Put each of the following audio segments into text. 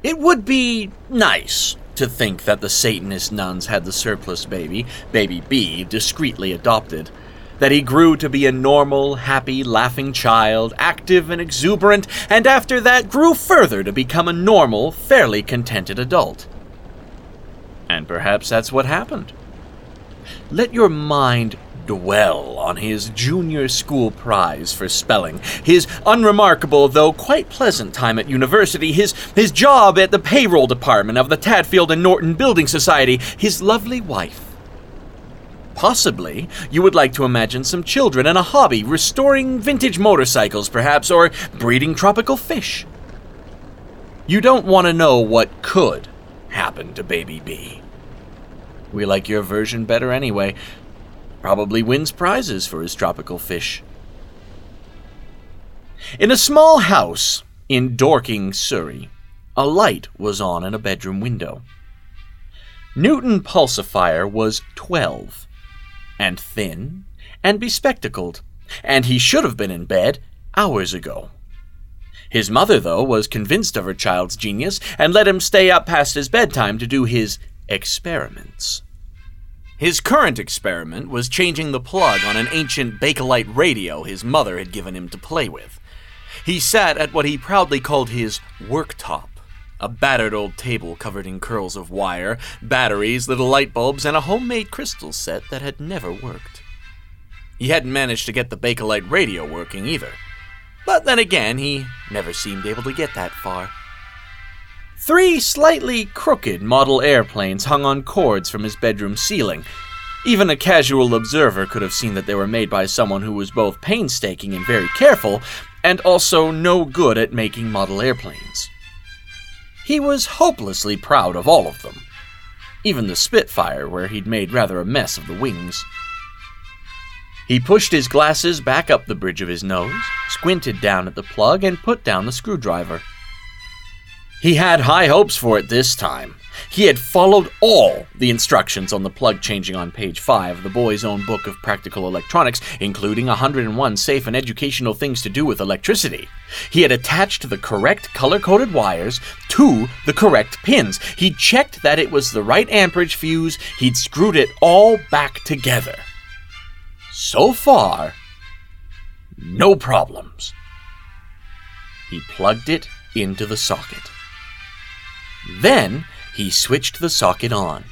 It would be nice to think that the Satanist nuns had the surplus baby B, discreetly adopted. That he grew to be a normal, happy, laughing child, active and exuberant, and after that grew further to become a normal, fairly contented adult. And perhaps that's what happened. Let your mind dwell on his junior school prize for spelling, his unremarkable though quite pleasant time at university, his job at the payroll department of the Tadfield and Norton Building Society, his lovely wife. Possibly, you would like to imagine some children and a hobby, restoring vintage motorcycles perhaps, or breeding tropical fish. You don't want to know what could happen to Baby B. We like your version better anyway. Probably wins prizes for his tropical fish. In a small house in Dorking, Surrey, a light was on in a bedroom window. Newton Pulsifier was 12, and thin, and bespectacled, and he should have been in bed hours ago. His mother, though, was convinced of her child's genius, and let him stay up past his bedtime to do his experiments. His current experiment was changing the plug on an ancient Bakelite radio his mother had given him to play with. He sat at what he proudly called his worktop, a battered old table covered in curls of wire, batteries, little light bulbs, and a homemade crystal set that had never worked. He hadn't managed to get the Bakelite radio working either. But then again, he never seemed able to get that far. 3 slightly crooked model airplanes hung on cords from his bedroom ceiling. Even a casual observer could have seen that they were made by someone who was both painstaking and very careful, and also no good at making model airplanes. He was hopelessly proud of all of them. Even the Spitfire, where he'd made rather a mess of the wings. He pushed his glasses back up the bridge of his nose, squinted down at the plug, and put down the screwdriver. He had high hopes for it this time. He had followed all the instructions on the plug changing on page 5 of the boy's own book of practical electronics, including 101 safe and educational things to do with electricity. He had attached the correct color-coded wires to the correct pins. He'd checked that it was the right amperage fuse. He'd screwed it all back together. So far, no problems. He plugged it into the socket. Then he switched the socket on.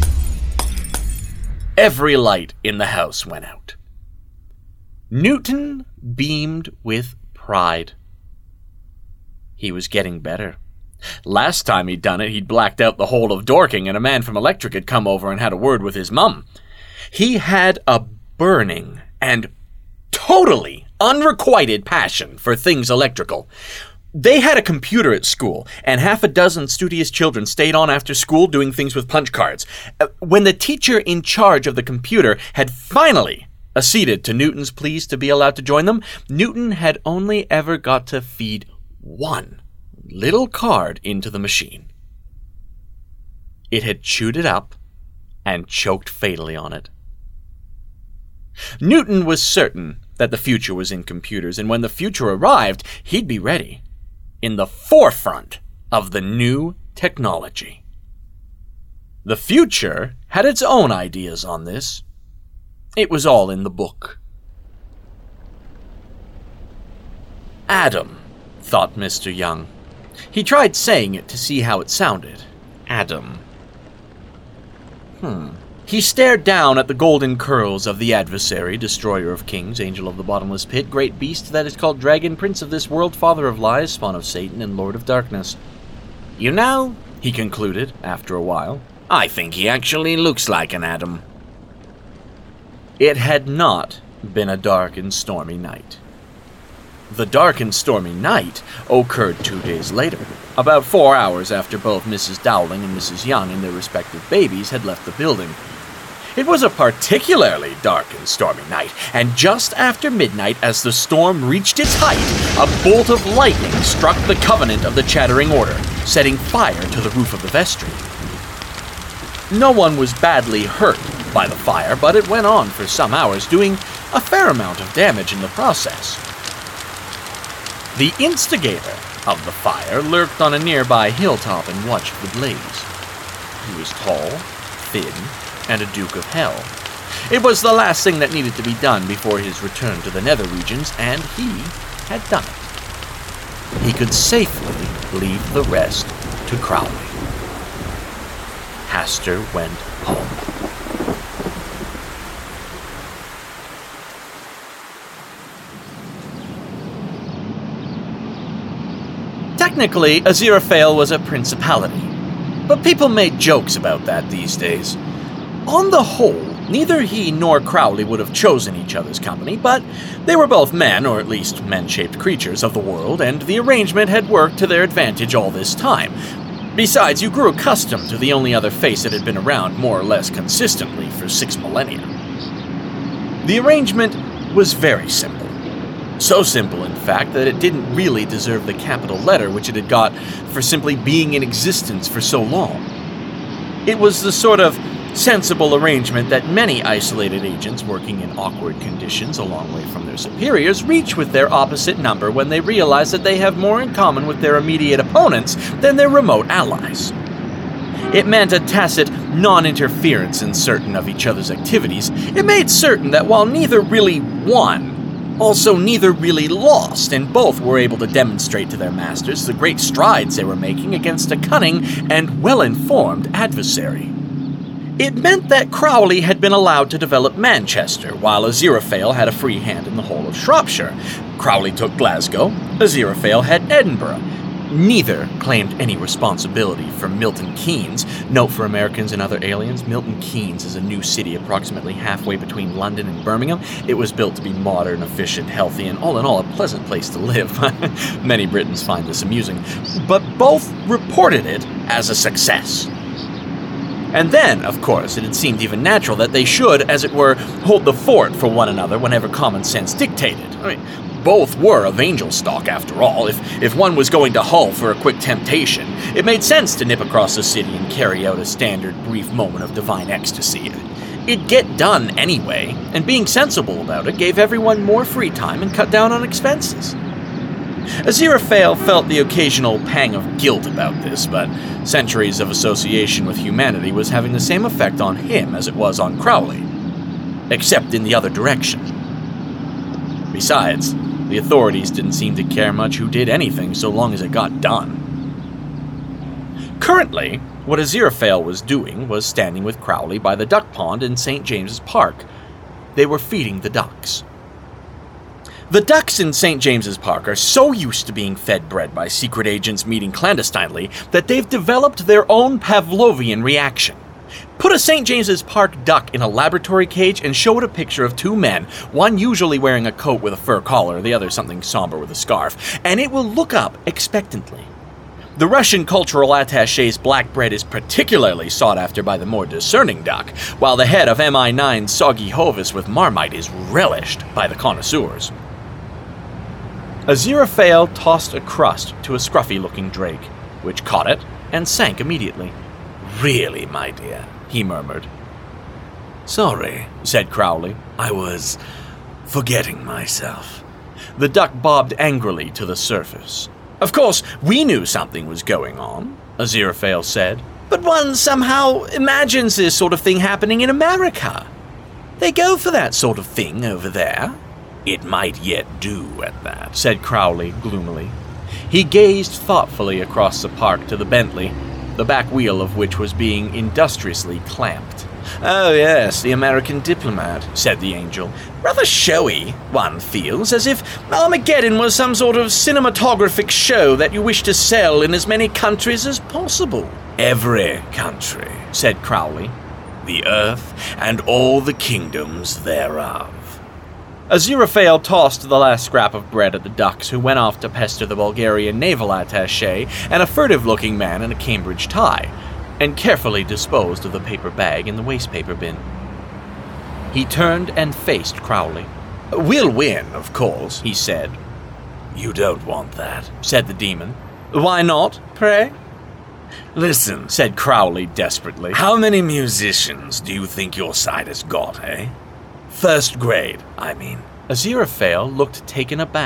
Every light in the house went out. Newton beamed with pride. He was getting better. Last time he'd done it, he'd blacked out the whole of Dorking, and a man from Electric had come over and had a word with his mum. He had a burning and totally unrequited passion for things electrical. They had a computer at school, and half a dozen studious children stayed on after school doing things with punch cards. When the teacher in charge of the computer had finally acceded to Newton's pleas to be allowed to join them, Newton had only ever got to feed one little card into the machine. It had chewed it up and choked fatally on it. Newton was certain that the future was in computers, and when the future arrived, he'd be ready, in the forefront of the new technology. The future had its own ideas on this. It was all in the book. Adam, thought Mr. Young. He tried saying it to see how it sounded. Adam. He stared down at the golden curls of the adversary, destroyer of kings, angel of the bottomless pit, great beast that is called dragon, prince of this world, father of lies, spawn of Satan, and lord of darkness. You know, he concluded, after a while, I think he actually looks like an Adam. It had not been a dark and stormy night. The dark and stormy night occurred 2 days later, about 4 hours after both Mrs. Dowling and Mrs. Young and their respective babies had left the building. It was a particularly dark and stormy night, and just after midnight, as the storm reached its height, a bolt of lightning struck the covenant of the Chattering Order, setting fire to the roof of the vestry. No one was badly hurt by the fire, but it went on for some hours, doing a fair amount of damage in the process. The instigator of the fire lurked on a nearby hilltop and watched the blaze. He was tall, thin, and a Duke of Hell. It was the last thing that needed to be done before his return to the nether regions, and he had done it. He could safely leave the rest to Crowley. Hastur went home. Technically, Aziraphale was a principality, but people made jokes about that these days. On the whole, neither he nor Crowley would have chosen each other's company, but they were both men, or at least men-shaped creatures of the world, and the arrangement had worked to their advantage all this time. Besides, you grew accustomed to the only other face that had been around more or less consistently for 6 millennia. The arrangement was very simple. So simple, in fact, that it didn't really deserve the capital letter which it had got for simply being in existence for so long. It was the sort of sensible arrangement that many isolated agents working in awkward conditions a long way from their superiors reach with their opposite number when they realize that they have more in common with their immediate opponents than their remote allies. It meant a tacit non-interference in certain of each other's activities. It made certain that while neither really won, also neither really lost, and both were able to demonstrate to their masters the great strides they were making against a cunning and well-informed adversary. It meant that Crowley had been allowed to develop Manchester, while Aziraphale had a free hand in the whole of Shropshire. Crowley took Glasgow, Aziraphale had Edinburgh. Neither claimed any responsibility for Milton Keynes. Note for Americans and other aliens, Milton Keynes is a new city approximately halfway between London and Birmingham. It was built to be modern, efficient, healthy, and all in all a pleasant place to live. Many Britons find this amusing. But both reported it as a success. And then, of course, it had seemed even natural that they should, as it were, hold the fort for one another whenever common sense dictated. Both were of angel stock, after all. If one was going to Hull for a quick temptation, it made sense to nip across the city and carry out a standard brief moment of divine ecstasy. It'd get done anyway, and being sensible about it gave everyone more free time and cut down on expenses. Aziraphale felt the occasional pang of guilt about this, but centuries of association with humanity was having the same effect on him as it was on Crowley, except in the other direction. Besides, the authorities didn't seem to care much who did anything so long as it got done. Currently, what Aziraphale was doing was standing with Crowley by the duck pond in St. James's Park. They were feeding the ducks. The ducks in St. James's Park are so used to being fed bread by secret agents meeting clandestinely that they've developed their own Pavlovian reaction. Put a St. James's Park duck in a laboratory cage and show it a picture of 2 men, one usually wearing a coat with a fur collar, the other something somber with a scarf, and it will look up expectantly. The Russian cultural attaché's black bread is particularly sought after by the more discerning duck, while the head of MI9's soggy Hovis with Marmite is relished by the connoisseurs. Aziraphale tossed a crust to a scruffy-looking drake, which caught it and sank immediately. "Really, my dear," he murmured. "Sorry," said Crowley. "I was forgetting myself." The duck bobbed angrily to the surface. "Of course, we knew something was going on," Aziraphale said. "But one somehow imagines this sort of thing happening in America. They go for that sort of thing over there." "It might yet do at that," said Crowley gloomily. He gazed thoughtfully across the park to the Bentley, the back wheel of which was being industriously clamped. "Oh yes, the American diplomat," said the angel. "Rather showy, one feels, as if Armageddon was some sort of cinematographic show that you wish to sell in as many countries as possible." "Every country," said Crowley. "The earth and all the kingdoms thereof." Aziraphale tossed the last scrap of bread at the ducks, who went off to pester the Bulgarian naval attaché and a furtive-looking man in a Cambridge tie, and carefully disposed of the paper bag in the wastepaper bin. He turned and faced Crowley. "We'll win, of course," he said. "You don't want that," said the demon. "Why not, pray?" "Listen," said Crowley desperately. "How many musicians do you think your side has got, eh? First grade, I mean." Aziraphale looked taken aback.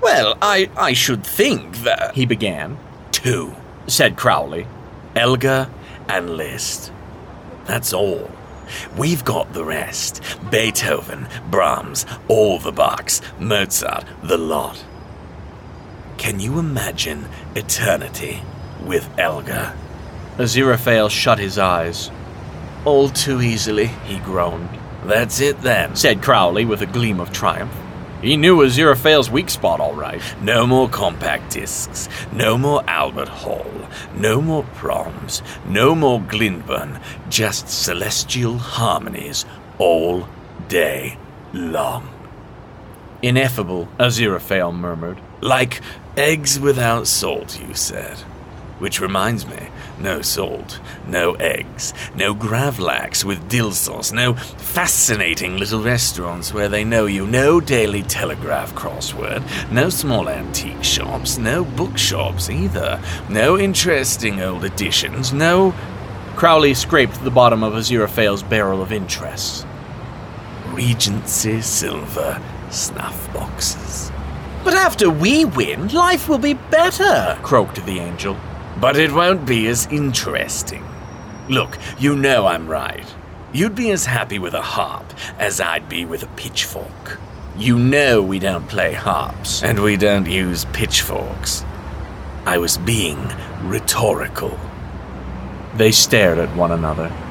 Well, I should think that... he began. 2, said Crowley. Elgar and Liszt. That's all. We've got the rest. Beethoven, Brahms, all the Bachs, Mozart, the lot. Can you imagine eternity with Elgar? Aziraphale shut his eyes. All too easily, he groaned. That's it then, said Crowley with a gleam of triumph. He knew Aziraphale's weak spot all right. No more compact discs, no more Albert Hall, no more proms, no more Glyndebourne, just celestial harmonies all day long. Ineffable, Aziraphale murmured. Like eggs without salt, you said. Which reminds me, no salt, no eggs, no gravlax with dill sauce, no fascinating little restaurants where they know you, no Daily Telegraph crossword, no small antique shops, no bookshops either, no interesting old editions, no... Crowley scraped the bottom of Aziraphale's barrel of interests. Regency silver snuff boxes. But after we win, life will be better, croaked the angel. But it won't be as interesting. Look, you know I'm right. You'd be as happy with a harp as I'd be with a pitchfork. You know we don't play harps, and we don't use pitchforks. I was being rhetorical. They stared at one another.